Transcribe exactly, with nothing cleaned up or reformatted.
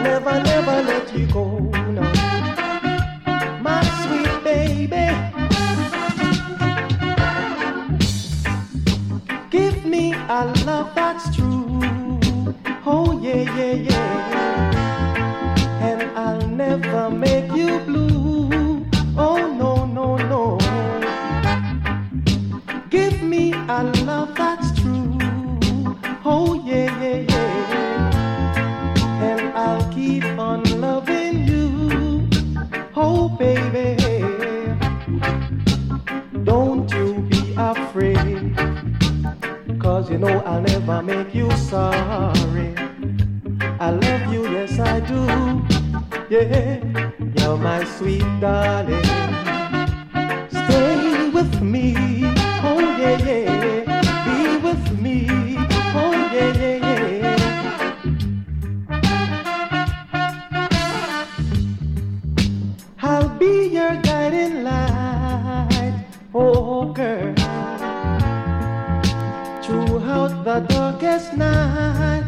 never, never let you go, no. My sweet baby, give me a love that's true. Oh yeah, yeah, yeah. And I'll never make you blue. Oh no, no, no. Give me a love that's true. Oh yeah, yeah, yeah. And I'll keep on loving you. Oh baby, don't you be afraid, 'cause you know I'll never make you sorry. I love you, yes I do. Yeah, you're my sweet darling. Stay with me, oh yeah, yeah. Be with me, oh yeah, yeah, yeah. I'll be your guiding light, oh girl, throughout the darkest night.